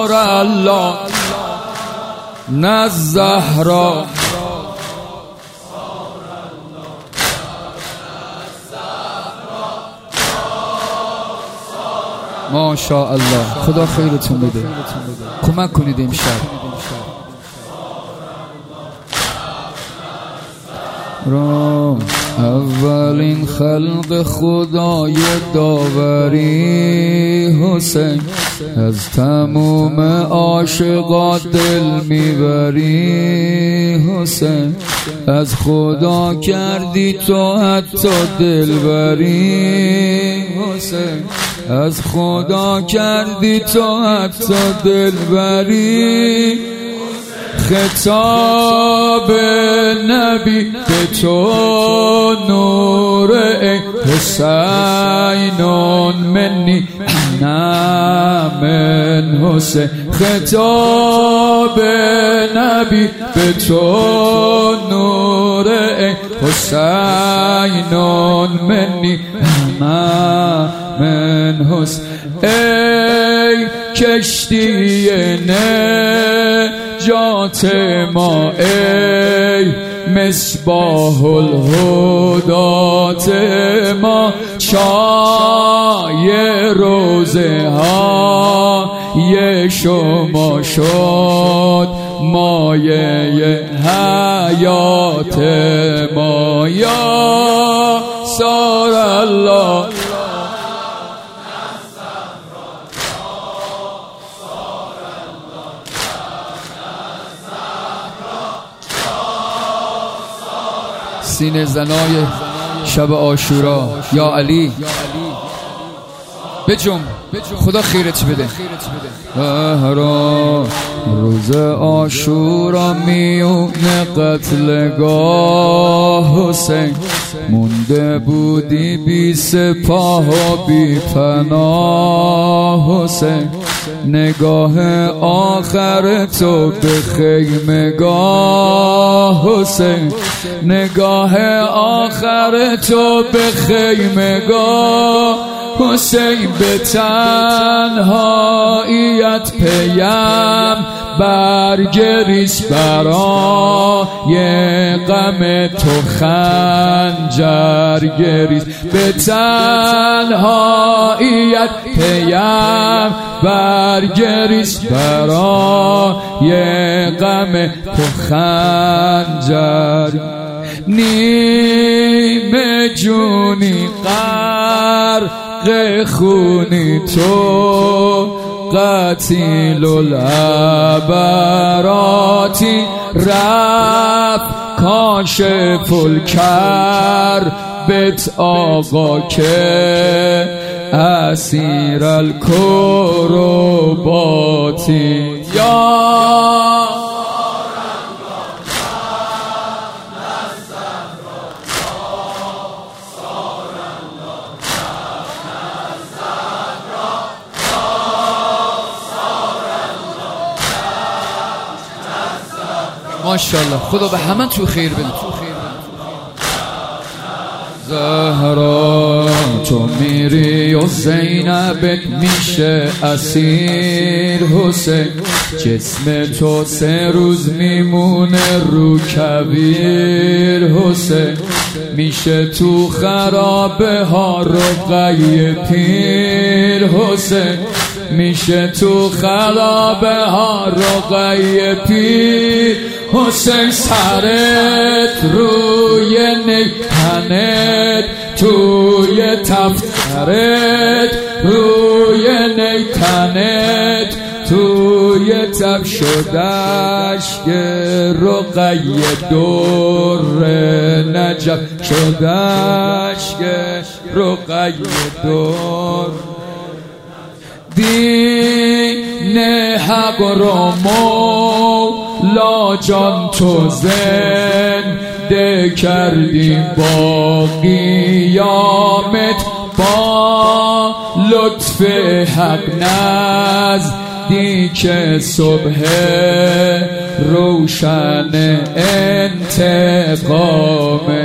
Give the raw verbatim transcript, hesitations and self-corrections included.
سار الله نه زهرا ماشاءالله. خدا خیرتون بده. کمک کنید امشب را اولین خلق خدای داوری حسین، از تموم عاشقات دل میبری حسین، از خدا کردی تو حتی دلبری حسین، از خدا کردی تو حتی دلبری. خطاب نبی به تو نور ای حسینون منی انا من حسین. خطاب نبی به تو نور ای حسینون منی انا من حسین. ای کشتی نجات ما، ای مصباح الهدات ما، چای روزه های شما شد مایه حیات ما. یا سار الله سینه زنای شب عاشورا، یا علی بجم، خدا خیرت بده. روز عاشورا میون قتلگاه حسین، مونده بودی بی سپاه و بی پناه حسین، نگاه آخر تو به خیمگاه حسین، نگاه آخر تو به خیمگاه حسین. به تنهاییت پیم برگریز، برای غم تو خنجر گریز. به تنهاییت پیم برگریز، برای غم تو خنجر. نیمه جونی غرق خونی تو، قتیل العبراتی رفت کاشف الکربت آقا که اسیر الکرباتی. یا ماشاءالله. خدا به همه تو خیر بده. زهرا تو میری و زینب میشه اسیر حسین، جسم تو سه روز میمونه رو کویر حسین، میشه تو خرابه ها رقیه پیر حسین، میشه تو خرابه ها رقیه پیر حسین. سرت روی نیتنت توی تفترت، روی نیتنت توی تب شدش که رقیه دور نجف شدش که رقیه دور. دین حق را مولا جان تو زنده کردی با قیامت، با لطف حق نزدیک صبح روشن انتقامت.